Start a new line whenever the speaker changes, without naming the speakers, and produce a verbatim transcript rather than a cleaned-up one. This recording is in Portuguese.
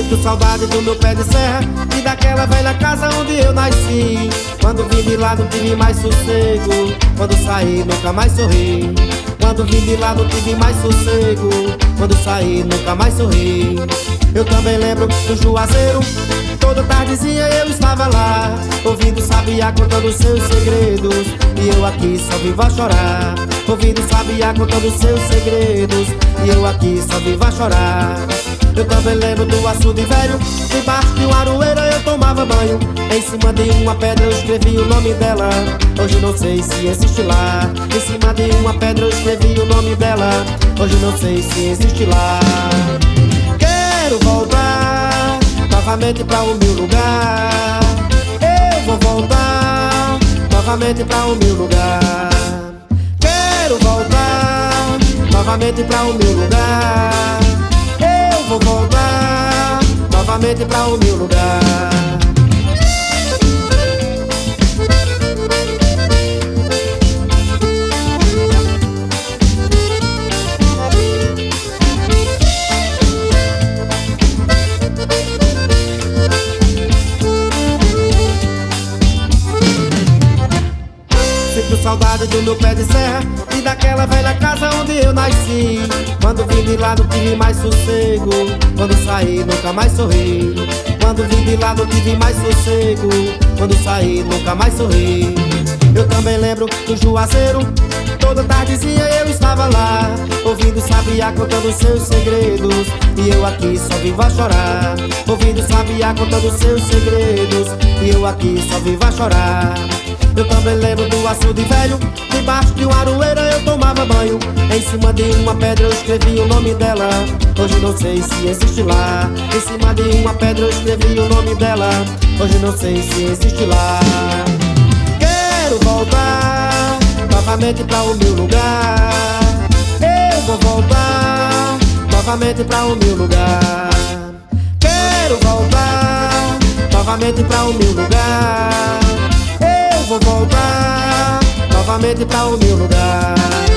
Sinto saudade do meu pé de serra e daquela velha casa onde eu nasci. Quando vim de lá não tive mais sossego, quando saí nunca mais sorri. Quando vim de lá não tive mais sossego, quando saí nunca mais sorri. Eu também lembro do Juazeiro, toda tardezinha eu estava lá, ouvindo sabiá contando seus segredos, e eu aqui só vivo a chorar. Ouvindo sabiá contando seus segredos, e eu aqui só vivo a chorar. Eu também lembro do açude velho, debaixo de uma aroeira eu tomava banho. Em cima de uma pedra eu escrevi o nome dela, hoje não sei se existe lá. Em cima de uma pedra eu escrevi o nome dela, hoje não sei se existe lá. Quero voltar novamente pra o meu lugar. Eu vou voltar novamente pra o meu lugar. Quero voltar novamente pra o meu lugar. Eu vou voltar novamente pra o meu lugar. Sinto saudade do meu pé de serra e daquela velha casa onde eu nasci. Quando vim de lá não tive mais sossego, quando saí nunca mais sorri. Quando vim de lá não tive mais sossego, quando saí nunca mais sorri. Eu também lembro do Juazeiro, toda tardezinha eu estava lá, ouvindo sabiá contando seus segredos, e eu aqui só vivo a chorar. Ouvindo sabiá contando seus segredos, e eu aqui só vivo a chorar. Eu também lembro do açude velho, debaixo de uma aroeira eu tomava banho. Em cima de uma pedra eu escrevi o nome dela, hoje não sei se existe lá. Em cima de uma pedra eu escrevi o nome dela, hoje não sei se existe lá. Quero voltar novamente pra o meu lugar. Eu vou voltar novamente pra o meu lugar. Quero voltar novamente pra o meu lugar. Vou voltar novamente pra o meu lugar.